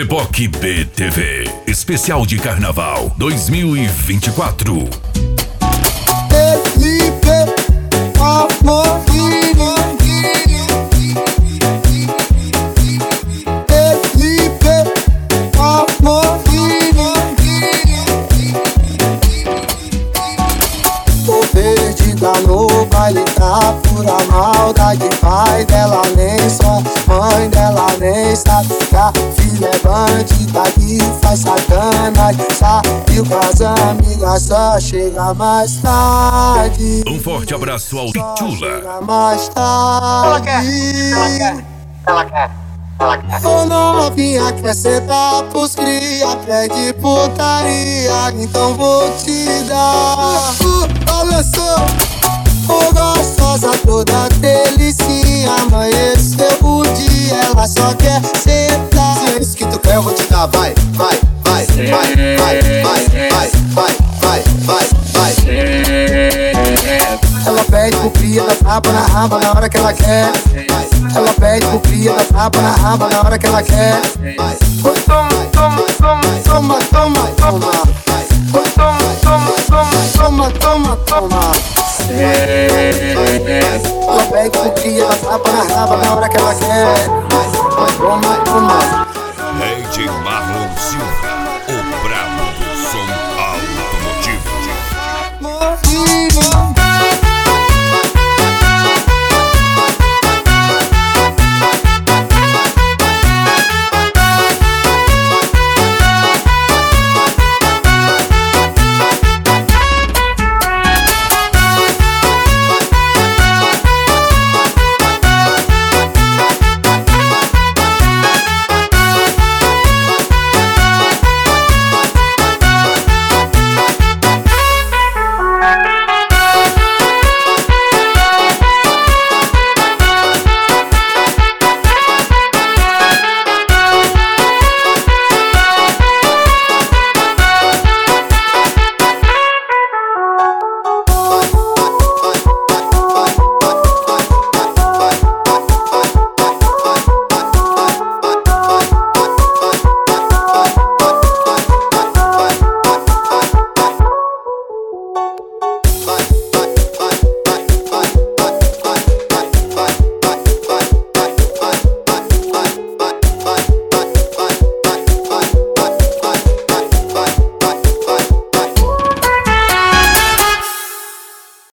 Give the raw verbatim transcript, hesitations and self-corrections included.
Reboque B T V, especial de Carnaval dois mil e vinte e quatro. Felipe Amorim, Felipe Amorim. Tô perdida no baile, tá pura maldade. Pai dela nem só, mãe dela nem sabe que a filha é bandida que faz sacanagem. Saiu com as amigas, só chega mais tarde. Um forte abraço ao Pitula. Chega mais tarde. Ela quer, ela quer, ela quer, ela quer. Ô novinha, quer sentar pros cria, pede putaria, então vou te dar. Uh, balançou, ô gostosa, toda delicinha. Amanheceu o dia, ela só quer sentar. Se é isso que tu quer, eu vou te dar. Vai, vai, vai, vai, vai, vai, vai, vai, vai, vai, vai. Ela pede pro cria, dá tapa na raba na hora que ela quer. Ela pede pro cria, dá tapa na raba na hora que ela quer. Toma, toma, toma, toma, toma, toma. Toma, toma, toma, toma, toma, toma. Ela pede pro cria, dá tapa na raba na hora que ela quer. Toma, toma.